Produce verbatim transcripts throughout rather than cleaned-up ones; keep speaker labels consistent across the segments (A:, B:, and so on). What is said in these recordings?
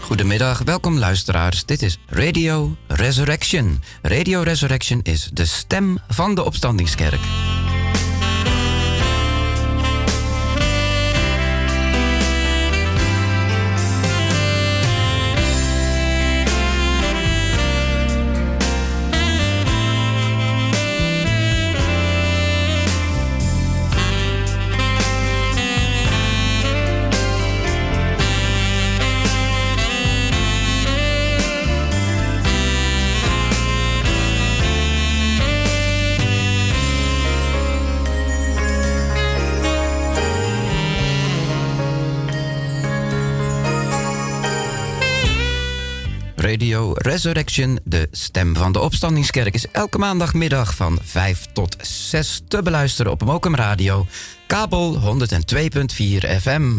A: Goedemiddag, welkom luisteraars. Dit is Radio Resurrection. Radio Resurrection is de stem van de Opstandingskerk. Radio Resurrection, de stem van de Opstandingskerk, is elke maandagmiddag van vijf tot zes te beluisteren op Mokum Radio, kabel honderd twee komma vier F M.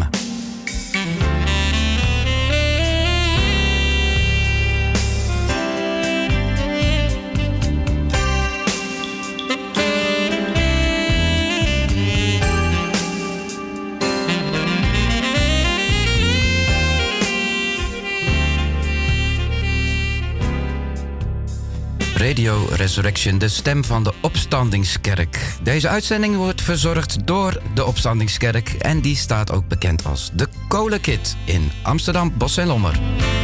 A: Radio Resurrection, de stem van de Opstandingskerk. Deze uitzending wordt verzorgd door de Opstandingskerk en die staat ook bekend als de Kolenkit in Amsterdam, Bosch en Lommer.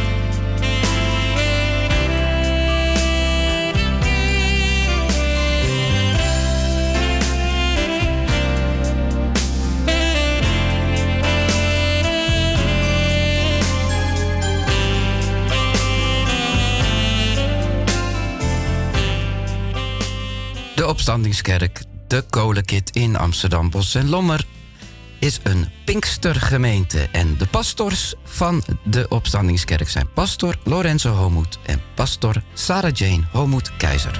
A: De Opstandingskerk, de Kolenkit in Amsterdam, Bosch en Lommer, is een Pinkstergemeente. En de pastors van de Opstandingskerk zijn pastor Lorenzo Homoet en pastor Sarah Jane Homoet-Keizer.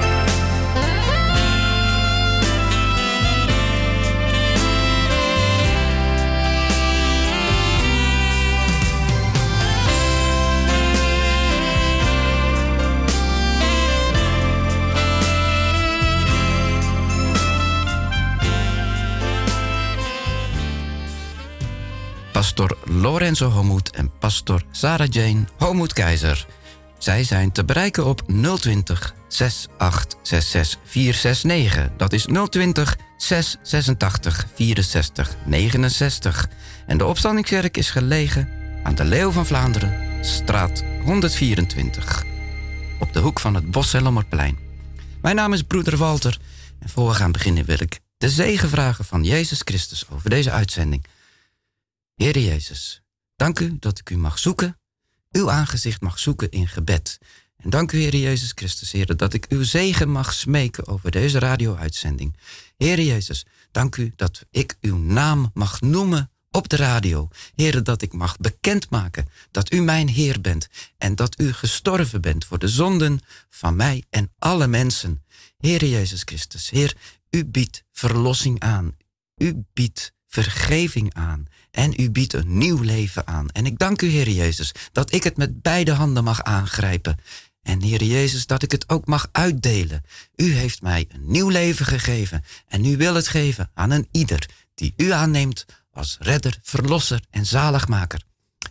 A: Pastor Lorenzo Homoet en pastor Sarah Jane Homoet-Keizer. Zij zijn te bereiken op nul twintig, zes acht zes zes, vier zes negen. Dat is nul twintig, zes achtenzestig, vierenzestig, negenenzestig. En de Opstandingskerk is gelegen aan de Leeuw van Vlaanderen, straat honderdvierentwintig. Op de hoek van het Bosch en Lommerplein. Mijn naam is broeder Walter. En voor we gaan beginnen wil ik de zegen vragen van Jezus Christus over deze uitzending. Heere Jezus, dank u dat ik u mag zoeken, uw aangezicht mag zoeken in gebed. En dank u, Heere Jezus Christus, Heere, dat ik uw zegen mag smeken over deze radio-uitzending. Heere Jezus, dank u dat ik uw naam mag noemen op de radio. Heere, dat ik mag bekendmaken dat u mijn Heer bent en dat u gestorven bent voor de zonden van mij en alle mensen. Heere Jezus Christus, Heer, u biedt verlossing aan, u biedt vergeving aan. En u biedt een nieuw leven aan. En ik dank u, Heer Jezus, dat ik het met beide handen mag aangrijpen. En Heer Jezus, dat ik het ook mag uitdelen. U heeft mij een nieuw leven gegeven. En u wil het geven aan een ieder die u aanneemt als redder, verlosser en zaligmaker.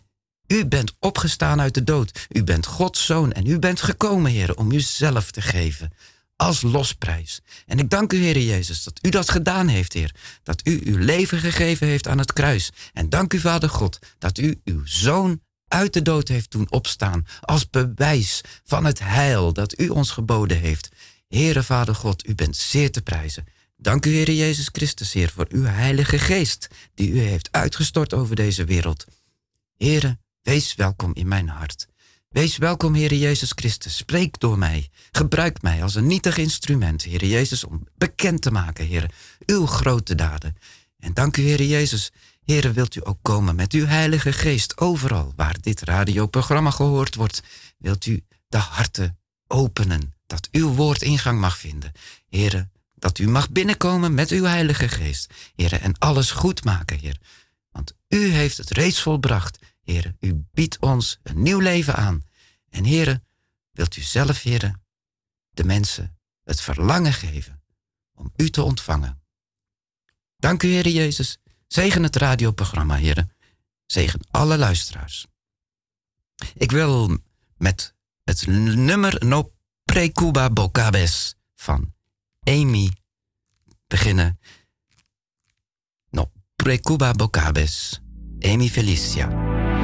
A: U bent opgestaan uit de dood. U bent Gods zoon en u bent gekomen, Heer, om uzelf te geven. Als losprijs. En ik dank u, Heer Jezus, dat u dat gedaan heeft, Heer. Dat u uw leven gegeven heeft aan het kruis. En dank u, Vader God, dat u uw Zoon uit de dood heeft doen opstaan. Als bewijs van het heil dat u ons geboden heeft. Heere, Vader God, u bent zeer te prijzen. Dank u, Heer Jezus Christus, Heer, voor uw heilige geest die u heeft uitgestort over deze wereld. Heere, wees welkom in mijn hart. Wees welkom, Heere Jezus Christus. Spreek door mij. Gebruik mij als een nietig instrument, Heere Jezus, om bekend te maken, Heere, uw grote daden. En dank u, Heere Jezus. Heere, wilt u ook komen met uw heilige geest overal waar dit radioprogramma gehoord wordt. Wilt u de harten openen, dat uw woord ingang mag vinden. Heere, dat u mag binnenkomen met uw heilige geest. Heere, en alles goed maken, Heer. Want u heeft het reeds volbracht. Heere, u biedt ons een nieuw leven aan. En Heere, wilt u zelf, Heere, de mensen het verlangen geven om u te ontvangen. Dank u, Heere Jezus. Zegen het radioprogramma, Heere. Zegen alle luisteraars. Ik wil met het nummer No Precuba Bocabes van Amy beginnen. No Precuba Bocabes, Amy Felicia.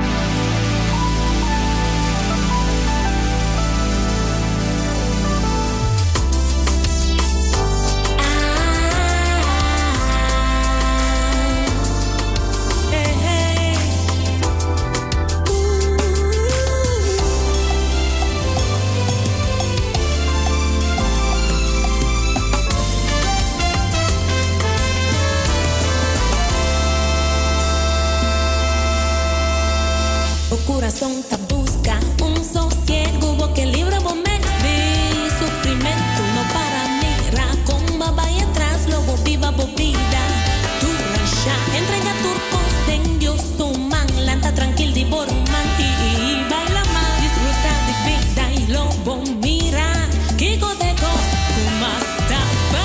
B: Corazón te busca un sosiego que libra vos me vi sufrimiento no para mira con baba y atrás luego viva bobida tu rancha entrega turcos en Dios tu man lanta tranquil di borman y baila más disfruta de vida y lobo mira que godego como hasta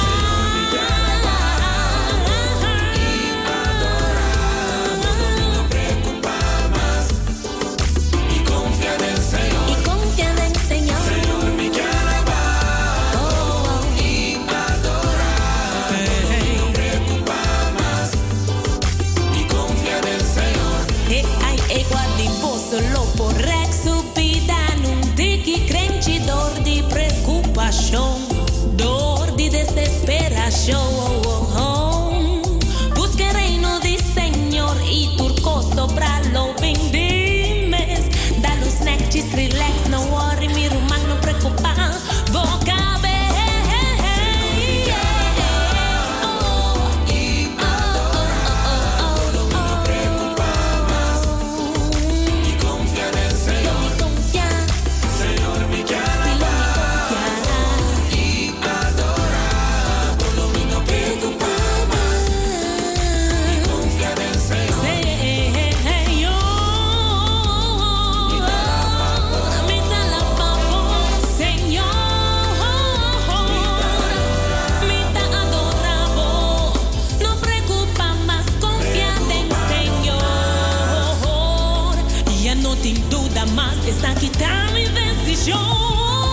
B: solo por rex subida non ti chi crenci dor di preoccupación dor di desesperación busca el reino del Señor y turco sobra lo bendimes da los nechis relax no worry mi rumán no preocupa boca está aquí está mi decisión.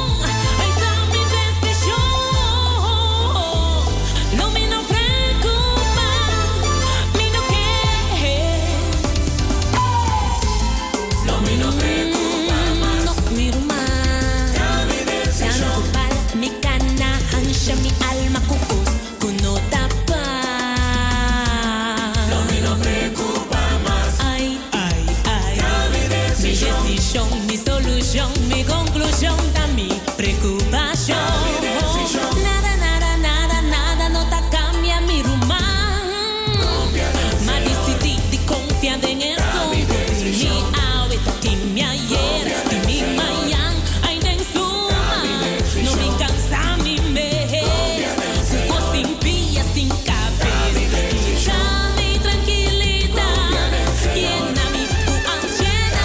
B: Mi solución, mi conclusión, da mi preocupación. Nada, nada, nada, nada, no te cambia mi rumán. Ma decidí de confiar en eso. Mi ahorita, que mi ayer, que mi mañana, ainda en suma. No me cansa mi mes. Suco sin pilla, sin cabeza. Calma y tranquilidad. Llena mi tu ansiedad.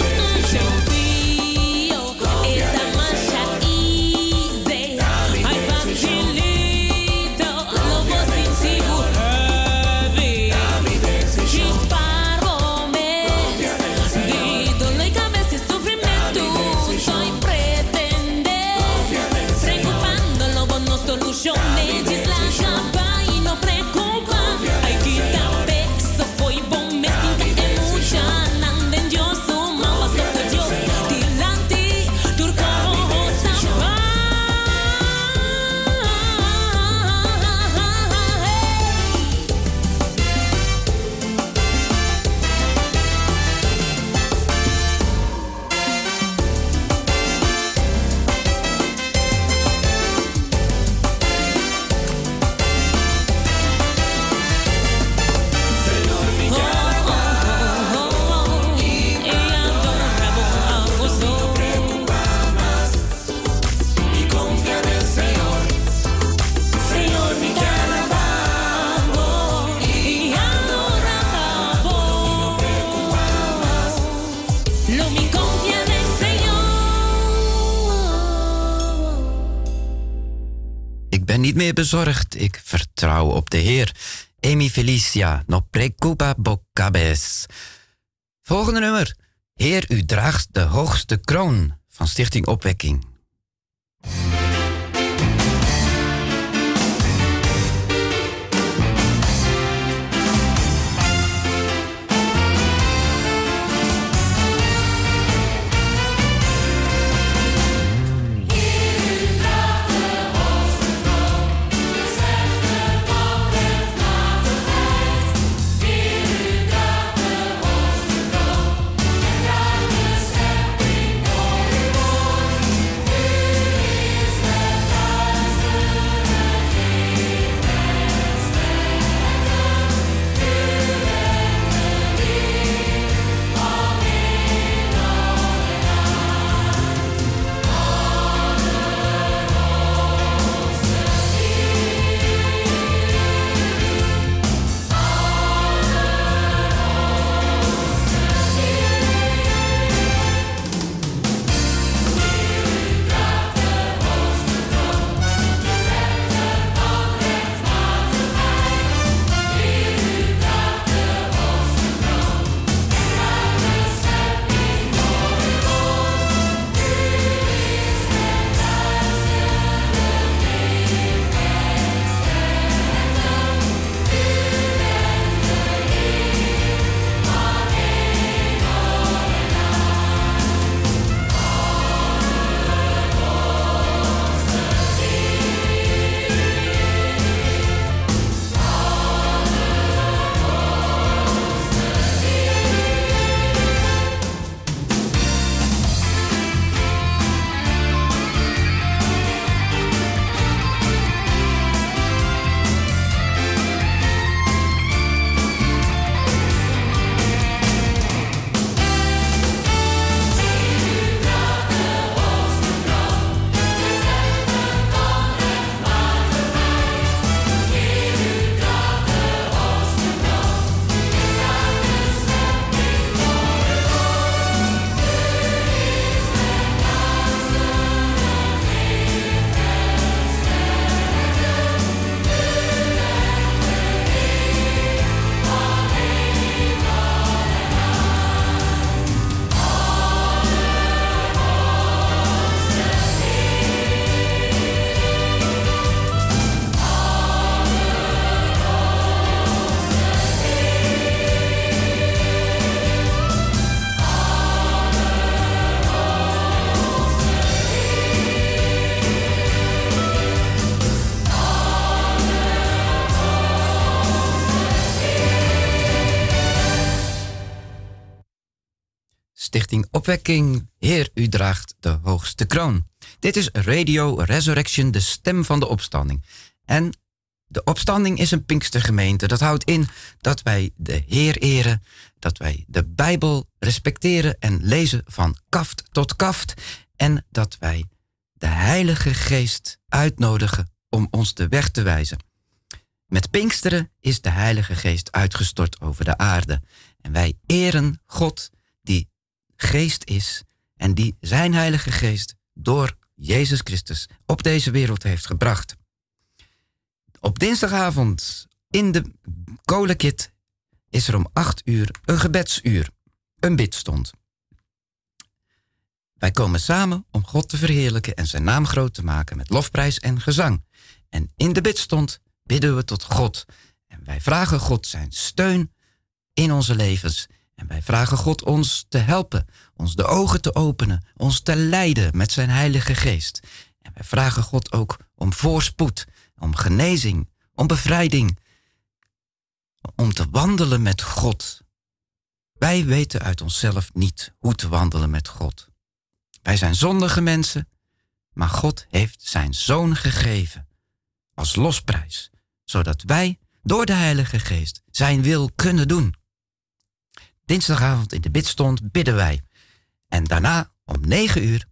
B: Esta mancha easy, ay facilito, lo vos inseguro heavy, chisparome, di dolor y cabeza y sufrimiento, soy pretender, preocupándolo vos no soluciones, la capa y no preocupa, hay quita peso, foi bom me sinta mucha, nanden Dios, suma, paso por Dios, dilante.
A: Niet meer bezorgd, ik vertrouw op de Heer. Amy Felicia, no preocupa bocabes. Volgende nummer. Heer, u draagt de hoogste kroon van Stichting Opwekking. Stichting Opwekking, Heer, u draagt de hoogste kroon. Dit is Radio Resurrection, de stem van de opstanding. En de opstanding is een Pinkstergemeente. Dat houdt in dat wij de Heer eren, dat wij de Bijbel respecteren en lezen van kaft tot kaft. En dat wij de Heilige Geest uitnodigen om ons de weg te wijzen. Met Pinksteren is de Heilige Geest uitgestort over de aarde. En wij eren God die Geest is en die zijn Heilige Geest door Jezus Christus op deze wereld heeft gebracht. Op dinsdagavond in de kolenkit is er om acht uur een gebedsuur, een bidstond. Wij komen samen om God te verheerlijken en zijn naam groot te maken met lofprijs en gezang. En in de bidstond bidden we tot God. En wij vragen God zijn steun in onze levens. En wij vragen God ons te helpen, ons de ogen te openen, ons te leiden met zijn Heilige Geest. En wij vragen God ook om voorspoed, om genezing, om bevrijding, om te wandelen met God. Wij weten uit onszelf niet hoe te wandelen met God. Wij zijn zondige mensen, maar God heeft zijn Zoon gegeven als losprijs, zodat wij door de Heilige Geest zijn wil kunnen doen. Dinsdagavond in de bidstond bidden wij. En daarna om negen uur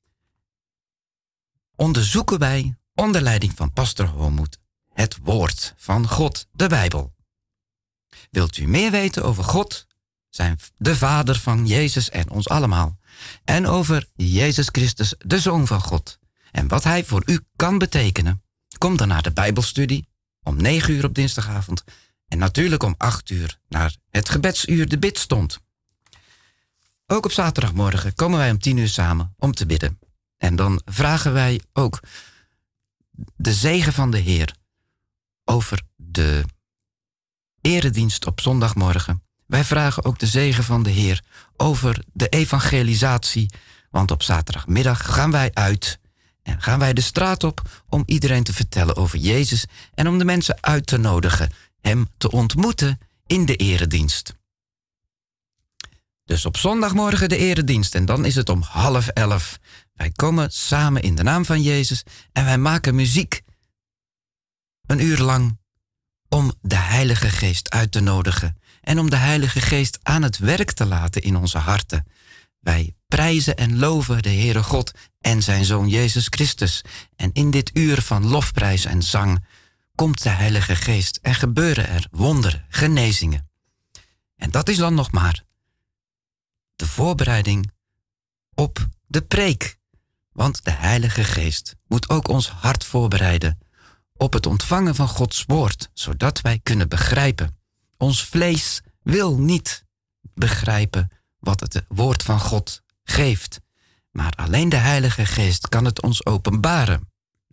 A: onderzoeken wij onder leiding van pastor Homoed het woord van God, de Bijbel. Wilt u meer weten over God, zijn de Vader van Jezus en ons allemaal, en over Jezus Christus, de Zoon van God, en wat hij voor u kan betekenen? Kom dan naar de Bijbelstudie om negen uur op dinsdagavond en natuurlijk om acht uur naar het gebedsuur, de bidstond. Ook op zaterdagmorgen komen wij om tien uur samen om te bidden. En dan vragen wij ook de zegen van de Heer over de eredienst op zondagmorgen. Wij vragen ook de zegen van de Heer over de evangelisatie. Want op zaterdagmiddag gaan wij uit en gaan wij de straat op om iedereen te vertellen over Jezus en om de mensen uit te nodigen hem te ontmoeten in de eredienst. Dus op zondagmorgen de eredienst en dan is het om half elf. Wij komen samen in de naam van Jezus en wij maken muziek een uur lang om de Heilige Geest uit te nodigen en om de Heilige Geest aan het werk te laten in onze harten. Wij prijzen en loven de Heere God en zijn Zoon Jezus Christus. En in dit uur van lofprijs en zang komt de Heilige Geest en gebeuren er wonderen, genezingen. En dat is dan nog maar de voorbereiding op de preek. Want de Heilige Geest moet ook ons hart voorbereiden op het ontvangen van Gods woord, zodat wij kunnen begrijpen. Ons vlees wil niet begrijpen wat het woord van God geeft, maar alleen de Heilige Geest kan het ons openbaren.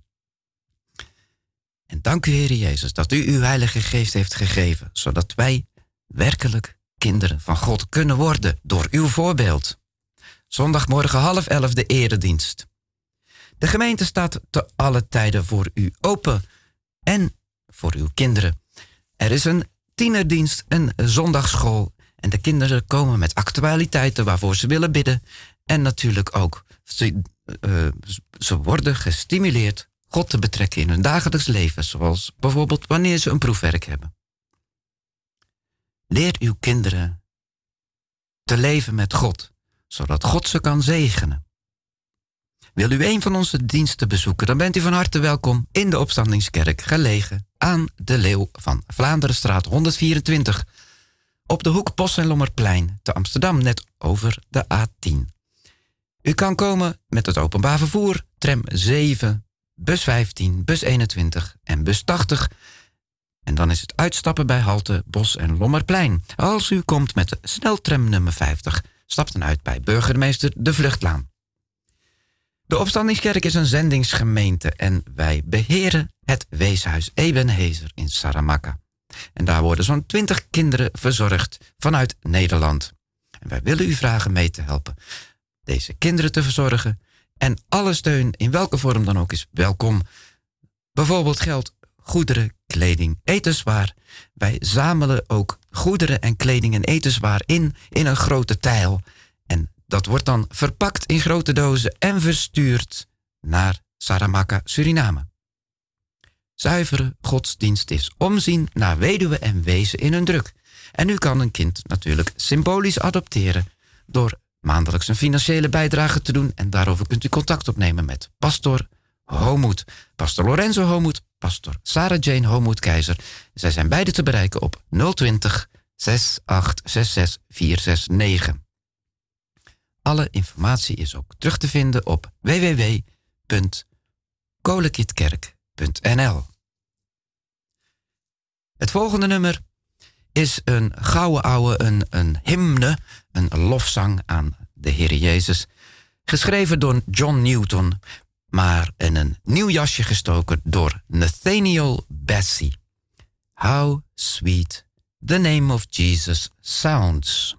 A: En dank u, Heer Jezus, dat u uw Heilige Geest heeft gegeven, zodat wij werkelijk kinderen van God kunnen worden door uw voorbeeld. Zondagmorgen half elf de eredienst. De gemeente staat te alle tijden voor u open en voor uw kinderen. Er is een tienerdienst, een zondagsschool en de kinderen komen met actualiteiten waarvoor ze willen bidden. En natuurlijk ook, ze, uh, ze worden gestimuleerd God te betrekken in hun dagelijks leven, zoals bijvoorbeeld wanneer ze een proefwerk hebben. Leer uw kinderen te leven met God, zodat God ze kan zegenen. Wil u een van onze diensten bezoeken, dan bent u van harte welkom in de Opstandingskerk, gelegen aan de Leeuw van Vlaanderenstraat honderdvierentwintig, op de hoek Bos en Lommerplein te Amsterdam, net over de A tien. U kan komen met het openbaar vervoer, tram zeven, bus vijftien, bus eenentwintig en bus tachtig. En dan is het uitstappen bij halte Bos en Lommerplein. Als u komt met de sneltram nummer vijftig, stapt dan uit bij burgemeester De Vluchtlaan. De Opstandingskerk is een zendingsgemeente en wij beheren het weeshuis Ebenezer in Saramacca. En daar worden zo'n twintig kinderen verzorgd vanuit Nederland. En wij willen u vragen mee te helpen deze kinderen te verzorgen. En alle steun, in welke vorm dan ook, is welkom. Bijvoorbeeld geld, goederen, kleding, etenswaar. Wij zamelen ook goederen en kleding en etenswaar in in een grote tijl. En dat wordt dan verpakt in grote dozen en verstuurd naar Saramacca, Suriname. Zuivere godsdienst is omzien naar weduwen en wezen in hun druk. En u kan een kind natuurlijk symbolisch adopteren door maandelijks een financiële bijdrage te doen. En daarover kunt u contact opnemen met pastor Homoed, pastor Lorenzo Homoed, pastor Sarah Jane Homoed-Keizer. Zij zijn beide te bereiken op nul twintig, zes acht zes zes, vier zes negen. Alle informatie is ook terug te vinden op w w w punt kolekietkerk punt n l. Het volgende nummer is een gouden ouwe, een, een hymne, een lofzang aan de Heer Jezus. Geschreven door John Newton, maar in een nieuw jasje gestoken door Nathaniel Bassey. How sweet the name of Jesus sounds.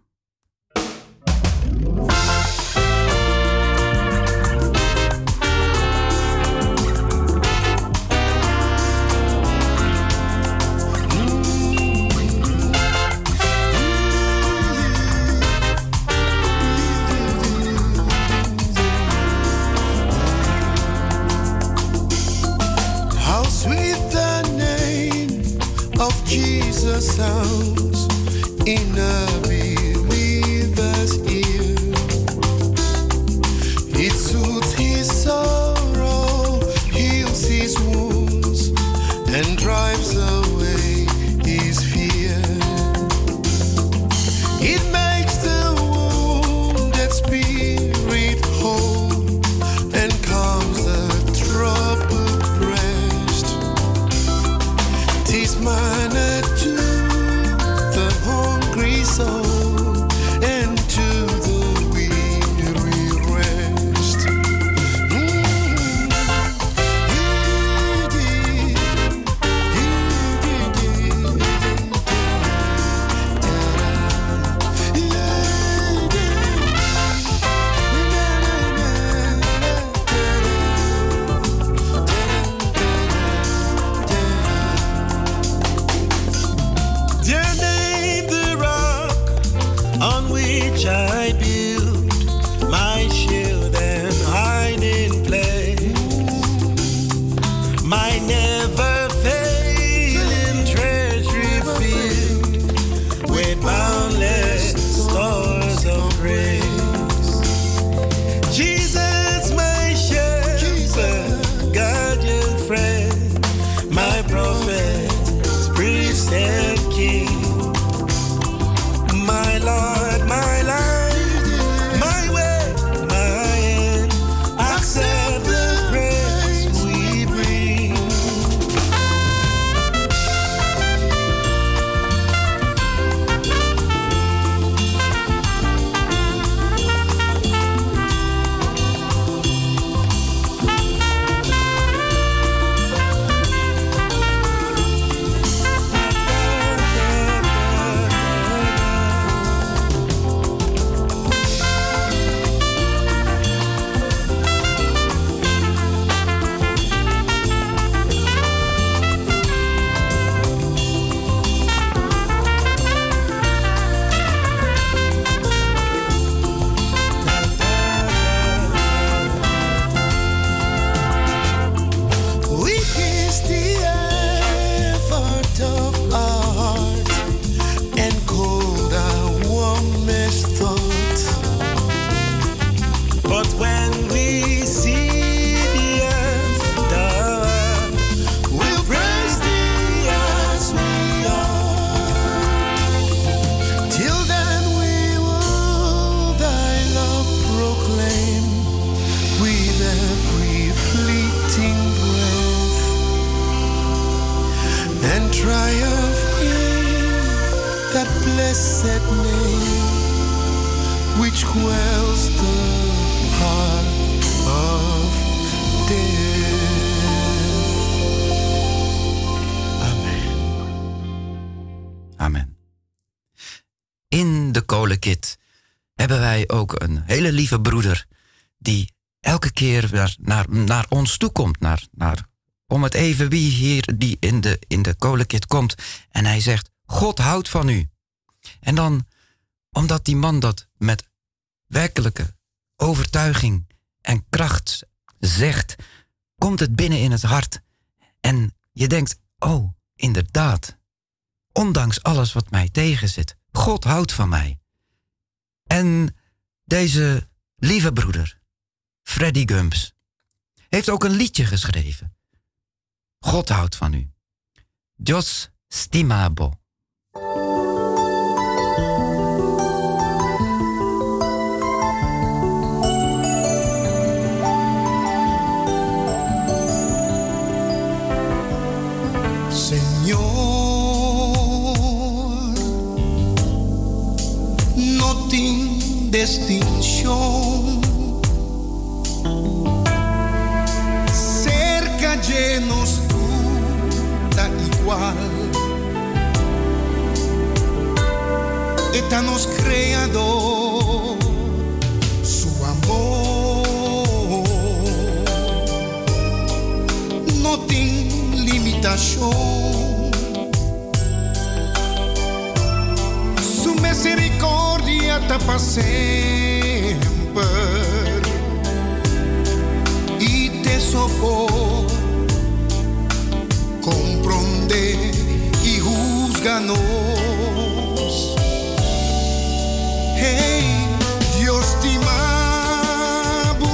C: Jesus sounds in a believer's ear. It soothes his sorrow, heals his wounds, and drives away his fear. It makes the wounded spirit whole and calms the troubled breast. 'Tis manna to the hungry soul.
D: But when we see the earth done, we'll praise thee as we are.
C: Till then we will thy love proclaim with every fleeting breath, and triumph in that blessed name which quells the heart of death. Amen.
A: Amen. In de Kolenkit hebben wij ook een hele lieve broeder die elke keer naar, naar, naar ons toe komt. Naar, naar, om het even wie hier die in de, in de Kolenkit komt. En hij zegt, God houdt van u. En dan, omdat die man dat met werkelijke overtuiging en kracht zegt, komt het binnen in het hart. En je denkt, oh, inderdaad. Ondanks alles wat mij tegenzit, God houdt van mij. En deze lieve broeder, Freddy Gumps, heeft ook een liedje geschreven. God houdt van u. Dios stimabo.
C: Señor, no tem distinción, cerca llenos tú da igual, etanos creador, su amor no tem limitación, su misericordia tapa siempre y te soporta, comprende y juzganos. Hey, Dios te ama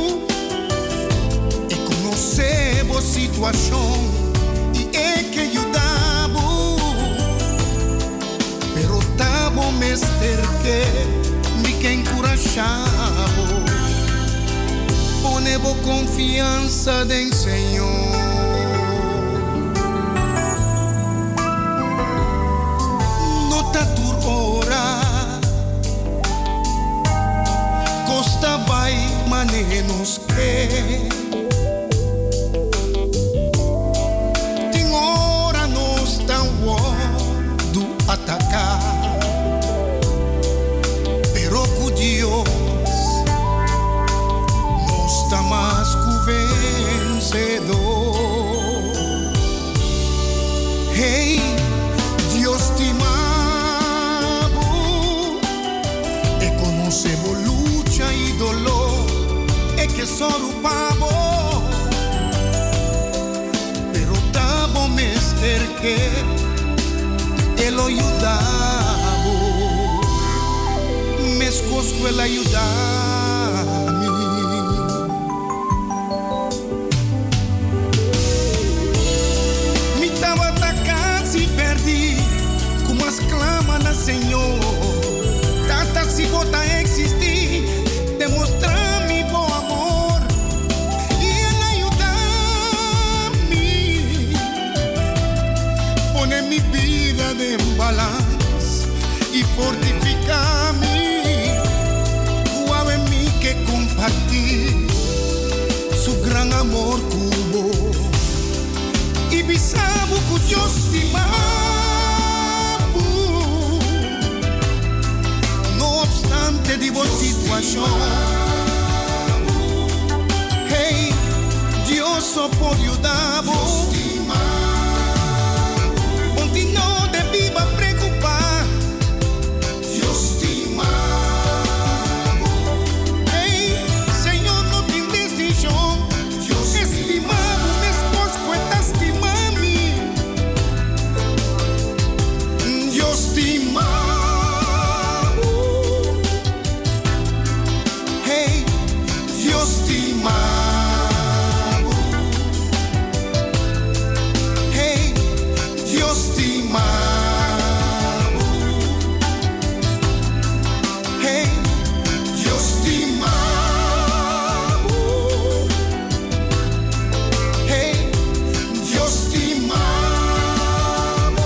C: y conocemos situación y es que ayudamos, pero estamos mester que ni que encorajamos, ponemos confianza en Señor. No te turora, costa vai manenos que tem hora nos tão do atacar, pero com Deus nos está mais que vencedor. Hey, Deus te ama e conhecemos luta e dolor, é que só o pavo, pero tamo mester que ele ayudavo, me escosco ele ayudar-me. Me tava atacado se perdi, como as clamas na Senhor, tata se bota a existir, demonstrar mi bom amor e ele ayudar-me, pone mi vida de balance e fortificar-me, cuave en mí que compartir su gran amor cubo e bisabo que Dios te ama, no obstante de vos situación. Hey, Dios só pode ayudar-vos. Continua de viva preocupar. Dios te ama. Hey, Señor, no tem decisão. Dios estimado, me esposo, cuentas te mami. Dios te ama. Hey, Dios te amo. Hey, Dios te amo. Hey, Dios te amo. Hey, Dios te amo.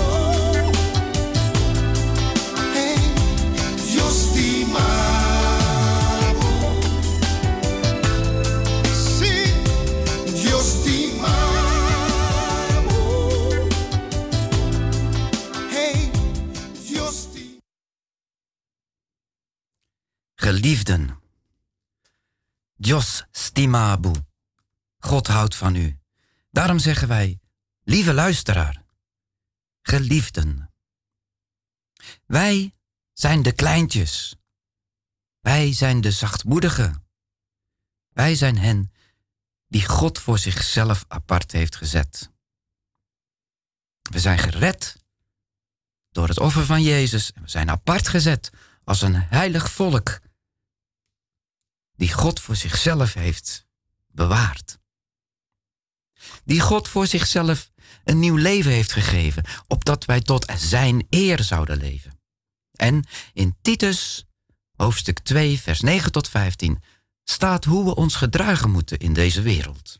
C: Hey, Dios te amo. Sí, Dios te amo. Hey, Dios te
A: Geliefden, Dios stimabu. God houdt van u. Daarom zeggen wij, lieve luisteraar, geliefden. Wij zijn de kleintjes. Wij zijn de zachtmoedigen. Wij zijn hen die God voor zichzelf apart heeft gezet. We zijn gered door het offer van Jezus. En we zijn apart gezet als een heilig volk die God voor zichzelf heeft bewaard. Die God voor zichzelf een nieuw leven heeft gegeven, opdat wij tot zijn eer zouden leven. En in Titus, hoofdstuk twee, vers negen tot vijftien, staat hoe we ons gedragen moeten in deze wereld.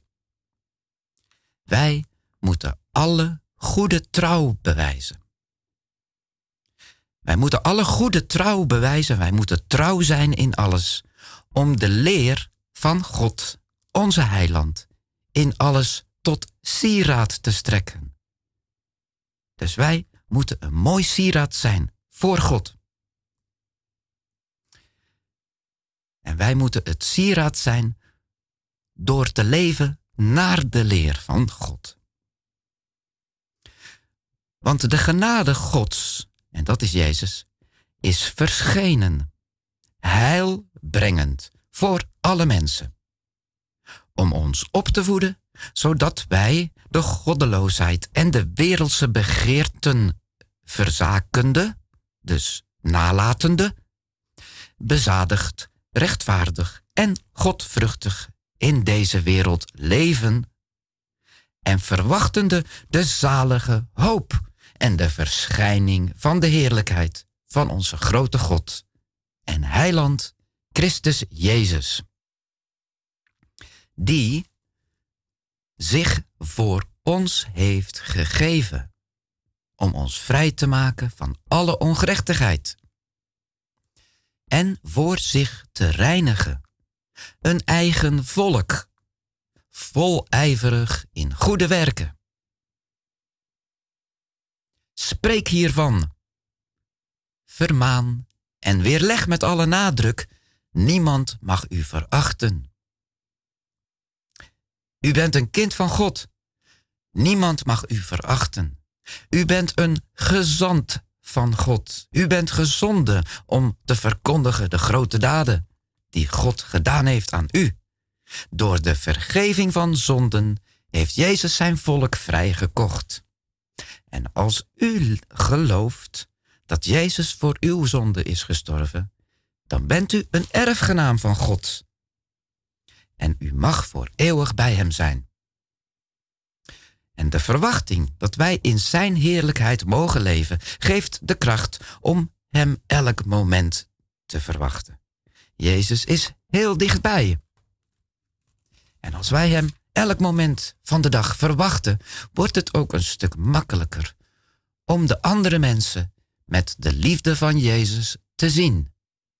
A: Wij moeten alle goede trouw bewijzen. Wij moeten alle goede trouw bewijzen, wij moeten trouw zijn in alles, om de leer van God, onze heiland, in alles tot sieraad te strekken. Dus wij moeten een mooi sieraad zijn voor God. En wij moeten het sieraad zijn door te leven naar de leer van God. Want de genade Gods, en dat is Jezus, is verschenen, heilbrengend voor alle mensen, om ons op te voeden, zodat wij de goddeloosheid en de wereldse begeerten verzakende, dus nalatende, bezadigd, rechtvaardig en godvruchtig in deze wereld leven en verwachtende de zalige hoop en de verschijning van de heerlijkheid van onze grote God en heiland Christus Jezus, die zich voor ons heeft gegeven om ons vrij te maken van alle ongerechtigheid en voor zich te reinigen een eigen volk, volijverig in goede werken. Spreek hiervan, vermaan en weerleg met alle nadruk, niemand mag u verachten. U bent een kind van God, niemand mag u verachten. U bent een gezant van God. U bent gezonden om te verkondigen de grote daden die God gedaan heeft aan u. Door de vergeving van zonden heeft Jezus zijn volk vrijgekocht. En als u gelooft dat Jezus voor uw zonde is gestorven, dan bent u een erfgenaam van God. En u mag voor eeuwig bij hem zijn. En de verwachting dat wij in zijn heerlijkheid mogen leven, geeft de kracht om hem elk moment te verwachten. Jezus is heel dichtbij. En als wij hem elk moment van de dag verwachten, wordt het ook een stuk makkelijker om de andere mensen met de liefde van Jezus te zien.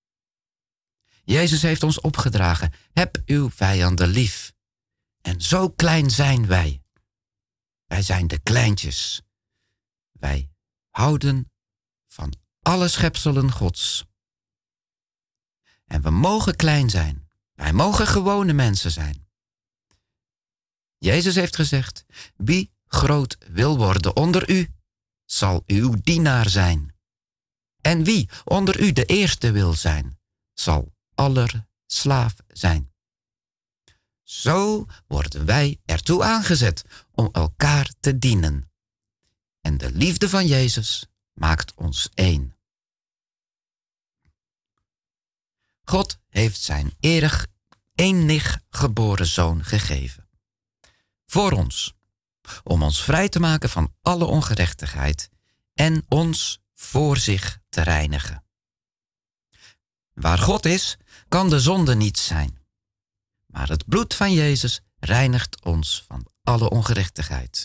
A: Jezus heeft ons opgedragen, heb uw vijanden lief. En zo klein zijn wij. Wij zijn de kleintjes. Wij houden van alle schepselen Gods. En we mogen klein zijn. Wij mogen gewone mensen zijn. Jezus heeft gezegd, wie groot wil worden onder u, zal uw dienaar zijn. En wie onder u de eerste wil zijn, zal aller slaaf zijn. Zo worden wij ertoe aangezet om elkaar te dienen. En de liefde van Jezus maakt ons één. God heeft zijn eeuwig, enige geboren zoon gegeven. Voor ons, om ons vrij te maken van alle ongerechtigheid en ons voor zich te reinigen. Waar God is, kan de zonde niet zijn. Maar het bloed van Jezus reinigt ons van alle ongerechtigheid.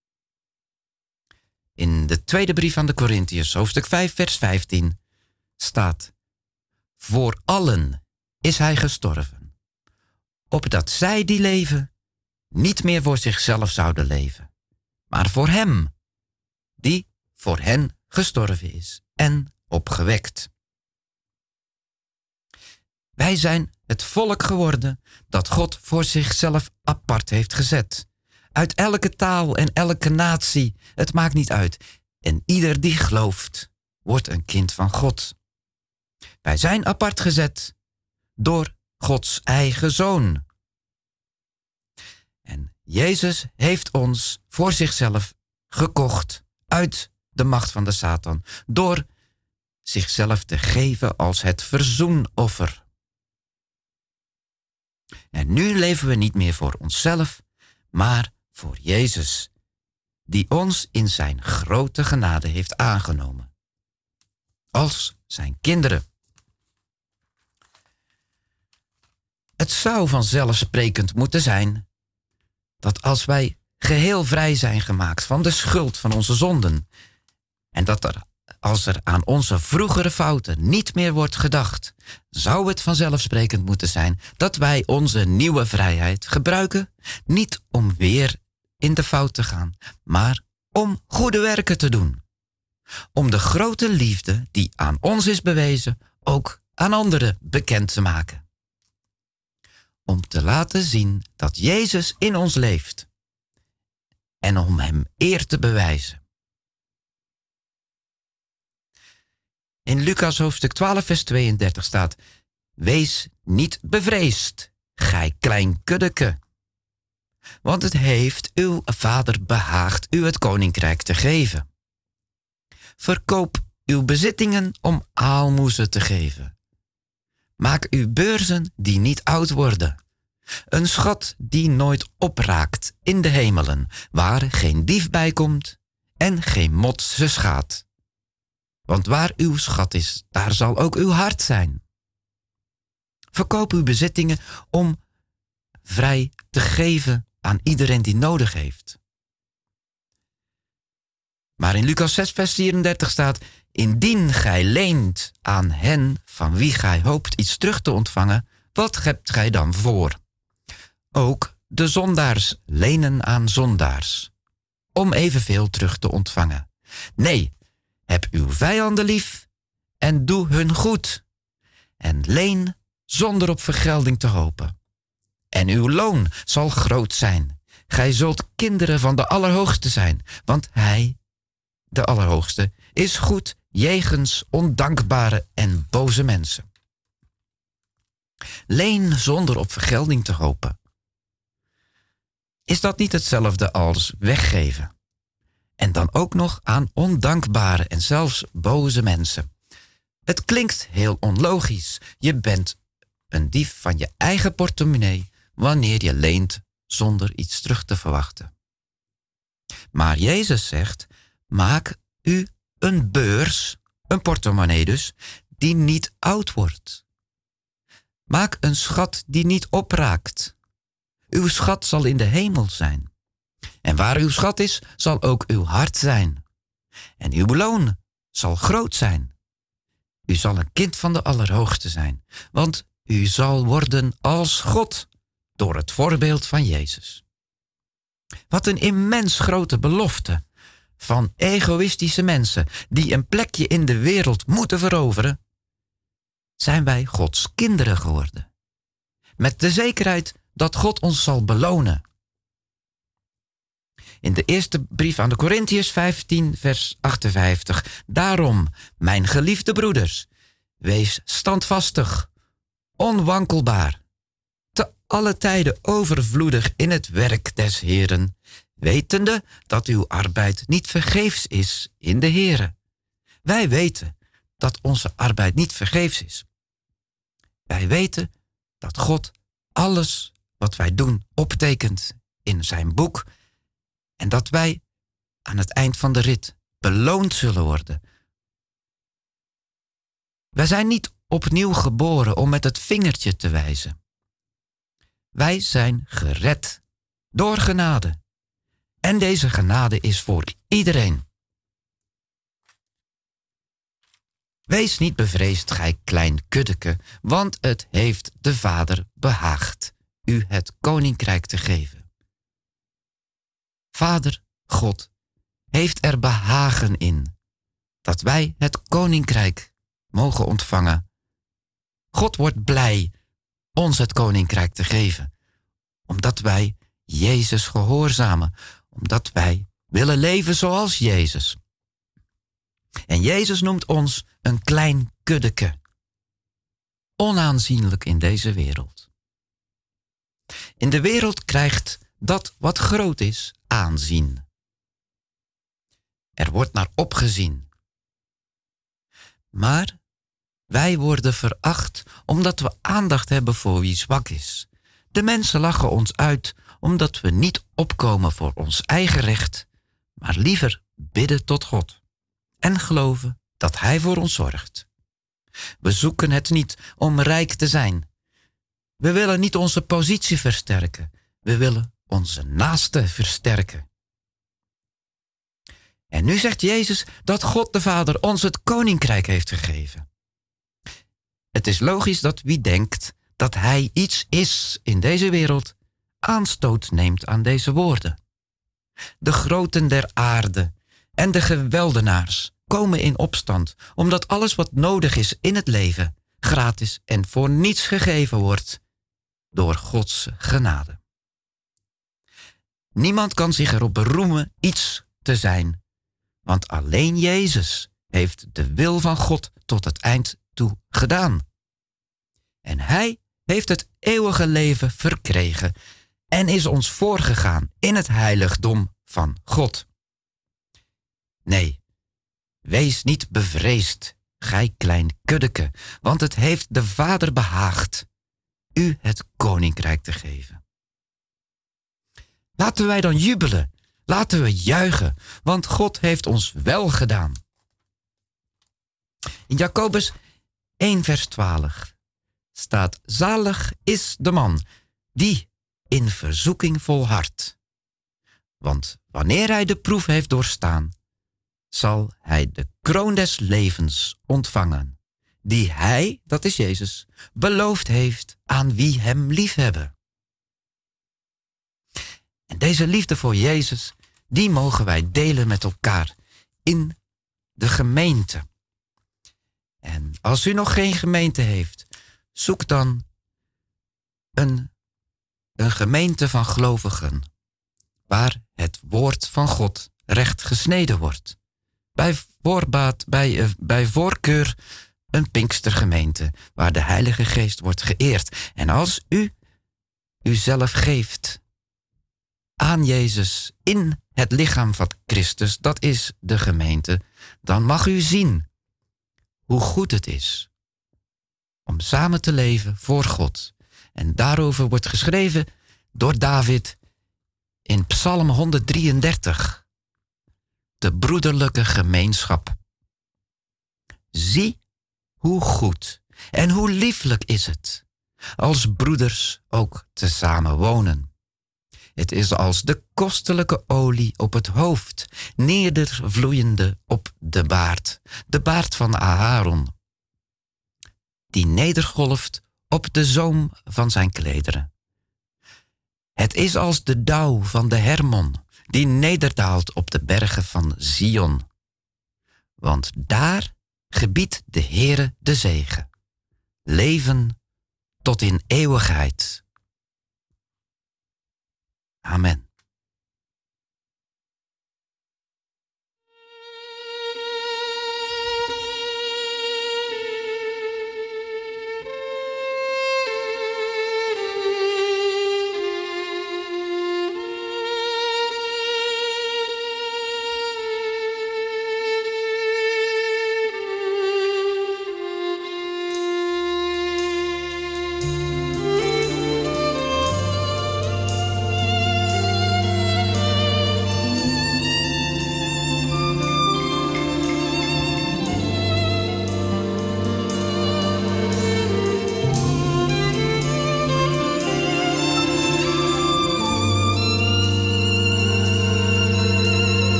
A: In de tweede brief aan de Korintiërs, hoofdstuk vijf, vers vijftien, staat: voor allen is hij gestorven, opdat zij die leven niet meer voor zichzelf zouden leven, maar voor hem, die voor hen gestorven is en opgewekt. Wij zijn het volk geworden dat God voor zichzelf apart heeft gezet. Uit elke taal en elke natie, het maakt niet uit. En ieder die gelooft, wordt een kind van God. Wij zijn apart gezet door Gods eigen Zoon. En Jezus heeft ons voor zichzelf gekocht uit de macht van de Satan, door zichzelf te geven als het verzoenoffer. En nu leven we niet meer voor onszelf, maar voor Jezus, die ons in zijn grote genade heeft aangenomen, als zijn kinderen. Het zou vanzelfsprekend moeten zijn dat als wij geheel vrij zijn gemaakt van de schuld van onze zonden, en dat er, als er aan onze vroegere fouten niet meer wordt gedacht, zou het vanzelfsprekend moeten zijn dat wij onze nieuwe vrijheid gebruiken, niet om weer in de fout te gaan, maar om goede werken te doen. Om de grote liefde die aan ons is bewezen, ook aan anderen bekend te maken. Om te laten zien dat Jezus in ons leeft en om hem eer te bewijzen. In Lucas hoofdstuk twaalf vers tweeëndertig staat: wees niet bevreesd, gij klein kuddeke, want het heeft uw vader behaagd u het koninkrijk te geven. Verkoop uw bezittingen om aalmoezen te geven. Maak uw beurzen die niet oud worden, een schat die nooit opraakt in de hemelen, waar geen dief bij komt en geen mot ze schaadt. Want waar uw schat is, daar zal ook uw hart zijn. Verkoop uw bezittingen om vrij te geven aan iedereen die nodig heeft. Maar in Lucas zes vers vierendertig staat: indien gij leent aan hen van wie gij hoopt iets terug te ontvangen, wat hebt gij dan voor? Ook de zondaars lenen aan zondaars, om evenveel terug te ontvangen. Nee, heb uw vijanden lief en doe hun goed. En leen zonder op vergelding te hopen. En uw loon zal groot zijn. Gij zult kinderen van de Allerhoogste zijn, want hij, de Allerhoogste, is goed jegens ondankbare en boze mensen. Leen zonder op vergelding te hopen. Is dat niet hetzelfde als weggeven? En dan ook nog aan ondankbare en zelfs boze mensen. Het klinkt heel onlogisch. Je bent een dief van je eigen portemonnee wanneer je leent zonder iets terug te verwachten. Maar Jezus zegt: maak u een beurs, een portemonnee dus, die niet oud wordt. Maak een schat die niet opraakt. Uw schat zal in de hemel zijn. En waar uw schat is, zal ook uw hart zijn. En uw loon zal groot zijn. U zal een kind van de Allerhoogste zijn, want u zal worden als God door het voorbeeld van Jezus. Wat een immens grote belofte van egoïstische mensen die een plekje in de wereld moeten veroveren. Zijn wij Gods kinderen geworden, met de zekerheid dat God ons zal belonen. In de eerste brief aan de Korintiërs vijftien vers achtenvijftig. Daarom, mijn geliefde broeders, wees standvastig, onwankelbaar, te alle tijden overvloedig in het werk des Heeren, wetende dat uw arbeid niet vergeefs is in de Heere. Wij weten dat onze arbeid niet vergeefs is. Wij weten dat God alles wat wij doen optekent in zijn boek en dat wij aan het eind van de rit beloond zullen worden. Wij zijn niet opnieuw geboren om met het vingertje te wijzen. Wij zijn gered door genade. En deze genade is voor iedereen. Wees niet bevreesd, gij klein kuddeke, want het heeft de Vader behaagd u het koninkrijk te geven. Vader, God, heeft er behagen in dat wij het koninkrijk mogen ontvangen. God wordt blij ons het koninkrijk te geven, omdat wij Jezus gehoorzamen, omdat wij willen leven zoals Jezus. En Jezus noemt ons een klein kuddeke, onaanzienlijk in deze wereld. In de wereld krijgt dat wat groot is aanzien. Er wordt naar opgezien. Maar wij worden veracht omdat we aandacht hebben voor wie zwak is. De mensen lachen ons uit omdat we niet opkomen voor ons eigen recht, maar liever bidden tot God en geloven dat Hij voor ons zorgt. We zoeken het niet om rijk te zijn. We willen niet onze positie versterken. We willen onze naaste versterken. En nu zegt Jezus dat God de Vader ons het koninkrijk heeft gegeven. Het is logisch dat wie denkt dat hij iets is in deze wereld aanstoot neemt aan deze woorden. De groten der aarde en de geweldenaars komen in opstand, omdat alles wat nodig is in het leven gratis en voor niets gegeven wordt door Gods genade. Niemand kan zich erop beroemen iets te zijn, want alleen Jezus heeft de wil van God tot het eind toe gedaan. En Hij heeft het eeuwige leven verkregen en is ons voorgegaan in het heiligdom van God. Nee, wees niet bevreesd, gij klein kuddeke, want het heeft de Vader behaagd u het koninkrijk te geven. Laten wij dan jubelen, laten we juichen, want God heeft ons wel gedaan. In Jacobus één vers twaalf staat: zalig is de man die in verzoeking volhardt. Want wanneer hij de proef heeft doorstaan, zal hij de kroon des levens ontvangen, die hij, dat is Jezus, beloofd heeft aan wie hem liefhebben. En deze liefde voor Jezus, die mogen wij delen met elkaar in de gemeente. En als u nog geen gemeente heeft, zoek dan een, een gemeente van gelovigen, waar het woord van God recht gesneden wordt. Bij voorbaat, bij, uh, bij voorkeur een Pinkstergemeente, waar de Heilige Geest wordt geëerd. En als u uzelf geeft aan Jezus in het lichaam van Christus, dat is de gemeente, dan mag u zien hoe goed het is om samen te leven voor God. En daarover wordt geschreven door David in Psalm honderddrieëndertig. De broederlijke gemeenschap. Zie hoe goed en hoe lieflijk is het als broeders ook tezamen wonen. Het is als de kostelijke olie op het hoofd, nedervloeiende op de baard, de baard van Aharon, die nedergolft op de zoom van zijn klederen. Het is als de dauw van de Hermon, die nederdaalt op de bergen van Zion. Want daar gebiedt de Heere de zegen, leven tot in eeuwigheid. Amen.
C: Thank you.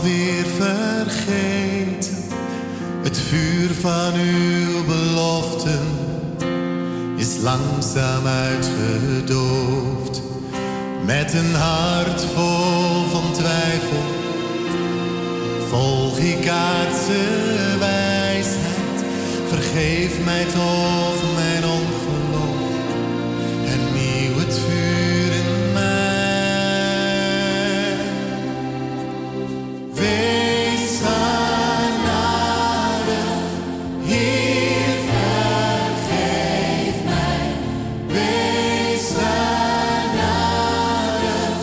E: alweer vergeten. Het vuur van uw beloften is langzaam uitgedoofd. Met een hart vol van twijfel volg ik aardse wijsheid. Vergeef mij toch mijn ongeloof en nieuw het vuur in mij. Wees genadig, Heer, vergeef mij. Wees genadig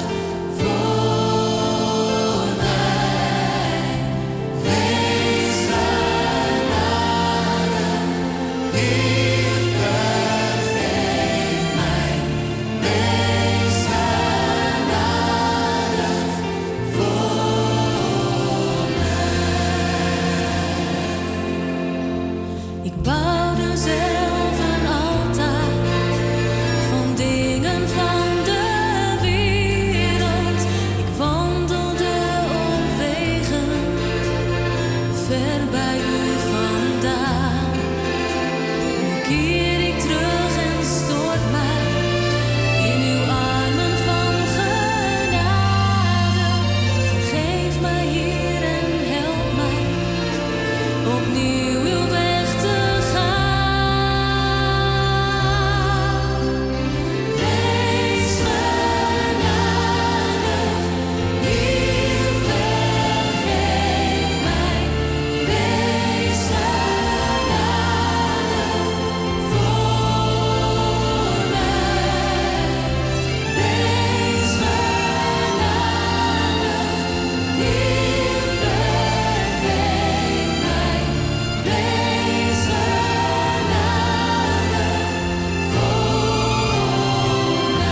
E: voor mij. Wees genadig, Heer, vergeef mij. Wees genadig voor mij.
B: Ik bouwde zelf een altaar van dingen van de wereld. Ik wandelde op wegen ver bij u vandaan. Nu keer ik terug en stort mij in uw armen van genade. Vergeef mij, Heer, en help mij opnieuw uw weg te gaan. Wees genadig, Heer, vergeef mij. Wees genadig voor mij. Wees genadig, Heer, vergeef mij. Wees genadig voor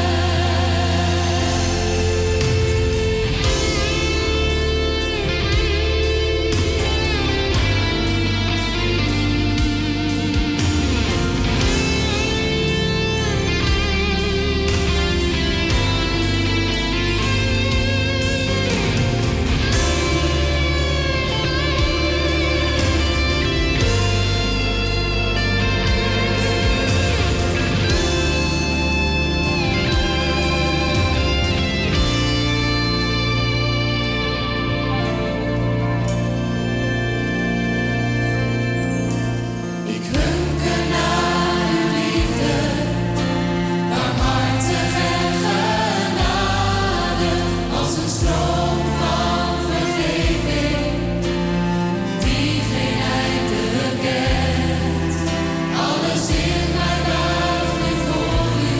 B: Ik hunker naar uw liefde, barmhartig en genade, als een stroom van vergeving die geen einde kent. Alles in mij buigt nu voor u,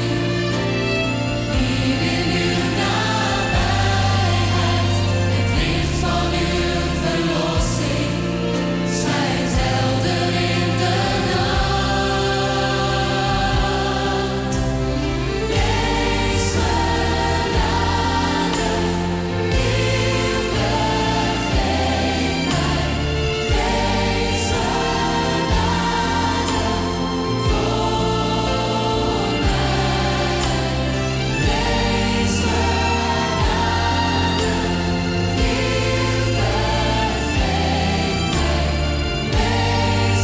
B: hier in uw nabijheid. Het licht van uw verlossing schijnt helder in de nacht. Wees genadig, Heer, vergeef mij. Wees genadig voor mij. Wees genadig, Heer, vergeef mij. Wees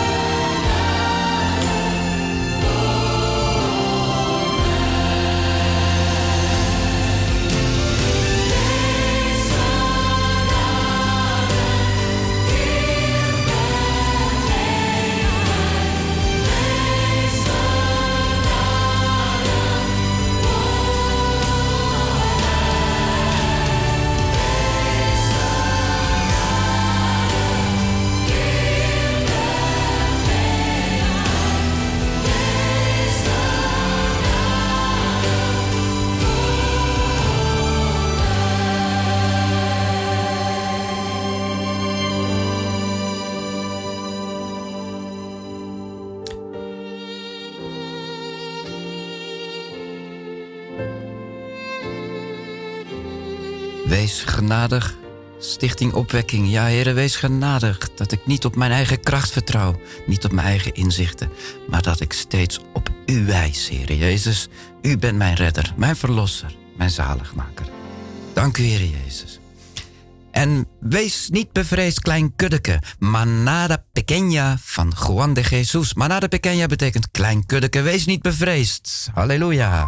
A: Wees genadig, Stichting Opwekking. Ja, Heere, wees genadig dat ik niet op mijn eigen kracht vertrouw, niet op mijn eigen inzichten, maar dat ik steeds op u wijs, Heere Jezus. U bent mijn redder, mijn verlosser, mijn zaligmaker. Dank u, Heere Jezus. En wees niet bevreesd, klein kuddeke. Manada pequeña van Juan de Jesus. Manada pequeña betekent klein kuddeke. Wees niet bevreesd. Halleluja.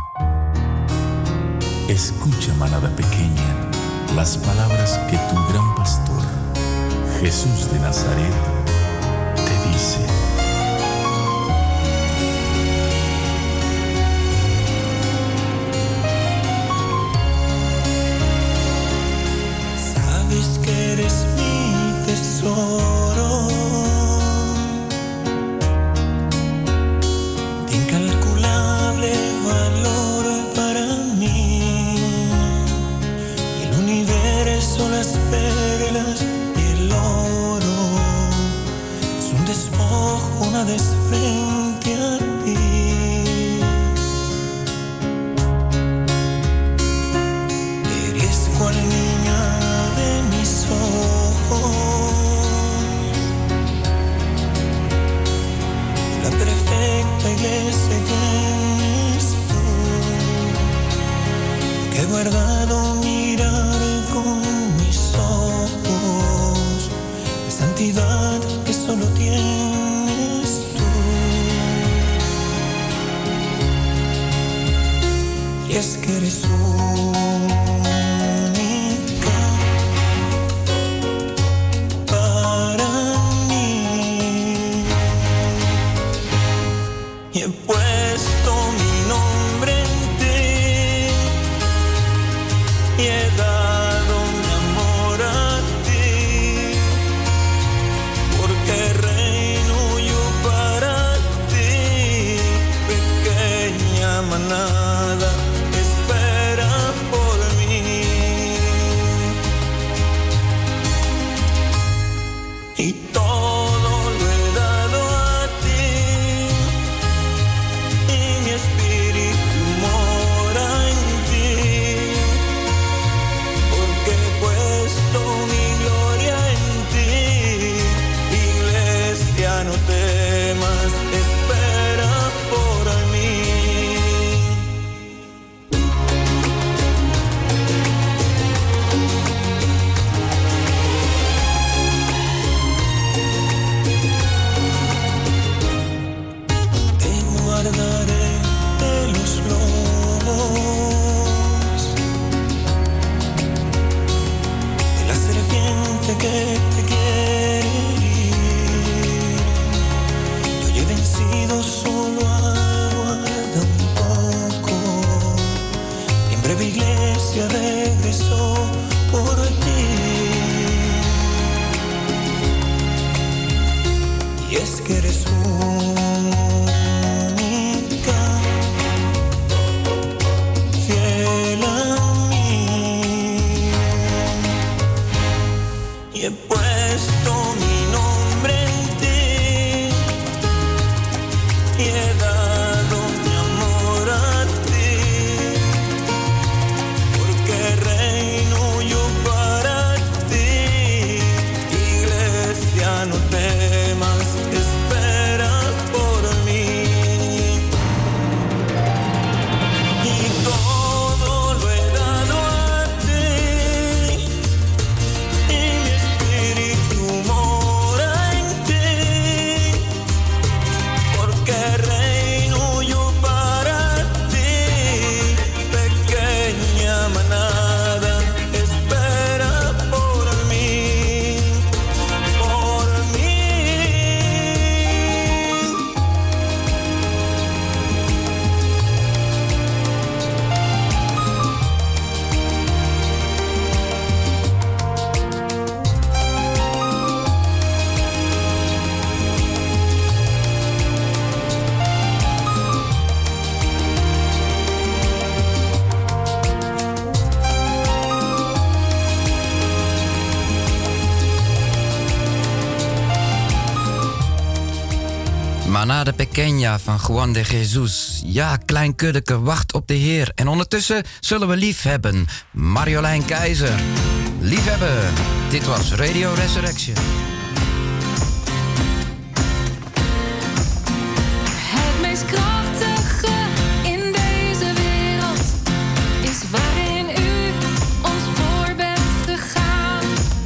F: Escucha, manada pequeña, las palabras que tu gran pastor, Jesús de Nazaret, te dice.
D: Sabes que eres mi tesoro, de incalculable valor para mí. Y el universo, las perlas y el oro es un despojo, una desfrente a ti. Eres cual niña de mis ojos, la perfecta iglesia que eres tú, que he guardado mirar con mis ojos, de santidad que solo tienes tú. Y es que eres única para mí, y he puesto mi nombre en ti, y he dado mi amor a ti, porque reino yo para ti. Pequeña manada espera por mí, y todo lo he dado a ti, y mi espíritu mora en ti, porque he puesto mi gloria en ti. Iglesia, no temas, espera por mí. Te guardaré de los lobos, de la serpiente que te quiere herir. Yo he vencido, solo aguarda un poco, y en breve iglesia regresó por ti. Y es que eres única, fiel a mí, y he puesto mi nombre en ti, y he dado mi amor a ti, porque reino yo para ti. Iglesia, no temas, espera por mí. Y todo lo he dado a ti, y mi espíritu mora en ti, porque reino yo para ti. Pequeña manada espera por mí, por mí.
A: Manada pequeña van Juan de Jesus. Ja, klein kuddeke, wacht op de Heer. En ondertussen zullen we lief hebben. Marjolein Keizer. Liefhebben. Dit was Radio Resurrection.
E: Het meest krachtige in deze wereld is waarin u ons voor bent gegaan.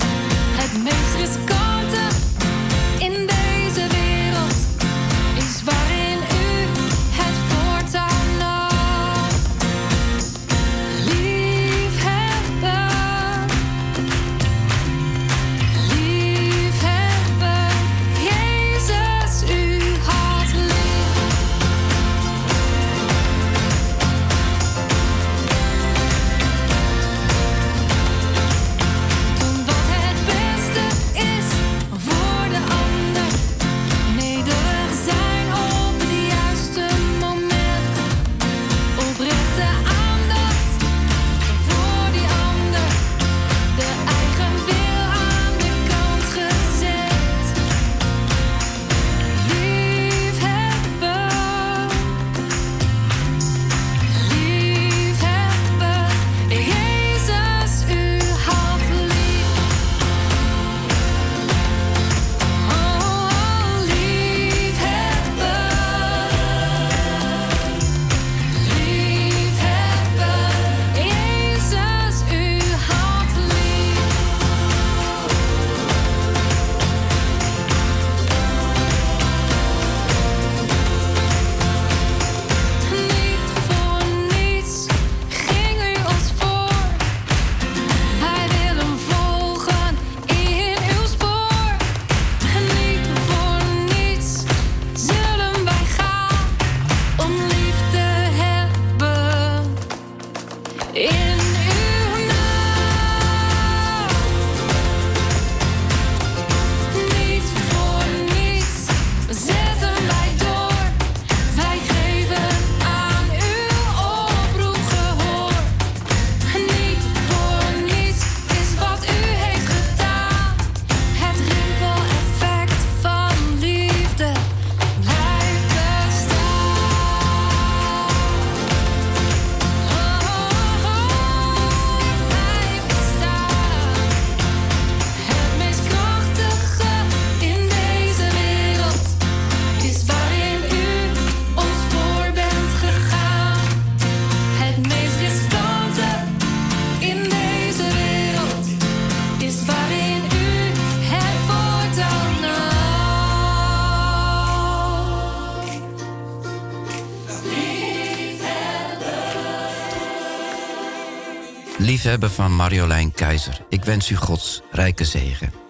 E: In uw naam. Niet voor niets zetten wij door. Wij geven aan uw oproep gehoor. Niet voor niets is wat u heeft gedaan. Het rimpeleffect van liefde blijft bestaan. Oh, oh, oh, blijft bestaan. Het meest krachtige in deze wereld is waarin u ons voor bent gegaan. Het meest riskante in deze wereld is waarin u het voortouw nam.
A: Liefhebben van Marjolein Keizer. Ik wens u Gods rijke zegen.